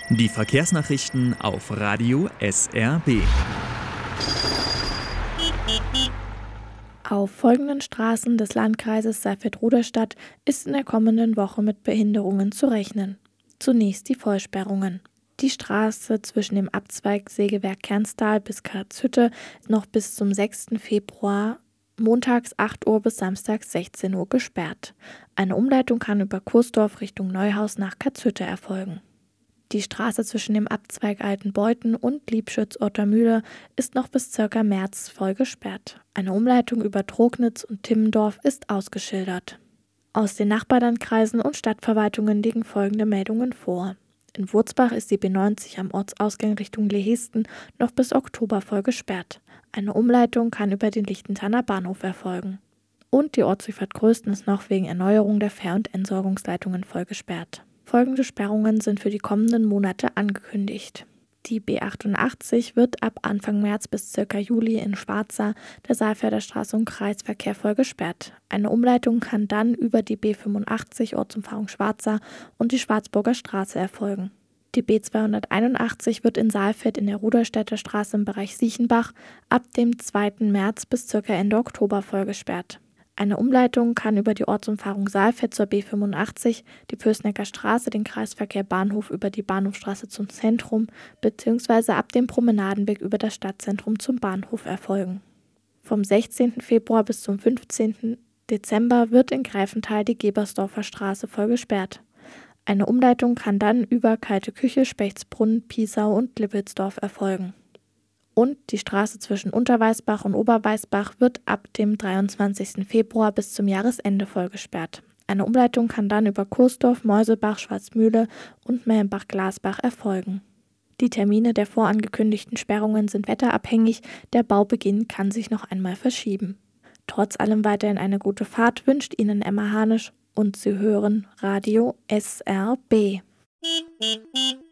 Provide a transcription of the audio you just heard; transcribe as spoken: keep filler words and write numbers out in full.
Die Verkehrsnachrichten auf Radio S R B. Auf folgenden Straßen des Landkreises Saalfeld-Rudolstadt ist in der kommenden Woche mit Behinderungen zu rechnen. Zunächst die Vollsperrungen. Die Straße zwischen dem Abzweig Sägewerk Kernstal bis Karlshütte noch bis zum sechsten Februar montags acht Uhr bis samstags sechzehn Uhr gesperrt. Eine Umleitung kann über Kursdorf Richtung Neuhaus nach Karlshütte erfolgen. Die Straße zwischen dem Abzweig Altenbeuthen und Liebschütz-Ottermühle ist noch bis ca. März voll gesperrt. Eine Umleitung über Trognitz und Timmendorf ist ausgeschildert. Aus den Nachbarlandkreisen und Stadtverwaltungen liegen folgende Meldungen vor. In Wurzbach ist die B neunzig am Ortsausgang Richtung Lehesten noch bis Oktober voll gesperrt. Eine Umleitung kann über den Lichtenthaner Bahnhof erfolgen. Und die Ortsdurchfahrt Grösten ist noch wegen Erneuerung der Fähr- und Entsorgungsleitungen voll gesperrt. Folgende Sperrungen sind für die kommenden Monate angekündigt. Die B achtundachtzig wird ab Anfang März bis ca. Juli in Schwarza, der Saalfelder Straße und Kreisverkehr voll gesperrt. Eine Umleitung kann dann über die B fünfundachtzig Ortsumfahrung Schwarza und die Schwarzburger Straße erfolgen. Die B zweihunderteinundachtzig wird in Saalfeld in der Rudolstädter Straße im Bereich Siechenbach ab dem zweiten März bis ca. Ende Oktober voll gesperrt. Eine Umleitung kann über die Ortsumfahrung Saalfeld zur B fünfundachtzig, die Pößnecker Straße, den Kreisverkehr Bahnhof über die Bahnhofstraße zum Zentrum bzw. ab dem Promenadenweg über das Stadtzentrum zum Bahnhof erfolgen. Vom sechzehnten Februar bis zum fünfzehnten Dezember wird in Greifenthal die Gebersdorfer Straße voll gesperrt. Eine Umleitung kann dann über Kalte Küche, Spechtsbrunn, Piesau und Lippelsdorf erfolgen. Und die Straße zwischen Unterweißbach und Oberweißbach wird ab dem dreiundzwanzigsten Februar bis zum Jahresende voll gesperrt. Eine Umleitung kann dann über Kursdorf, Meuselbach, Schwarzmühle und Mellenbach-Glasbach erfolgen. Die Termine der vorangekündigten Sperrungen sind wetterabhängig, der Baubeginn kann sich noch einmal verschieben. Trotz allem weiterhin eine gute Fahrt wünscht Ihnen Emma Hanisch und Sie hören Radio S R B.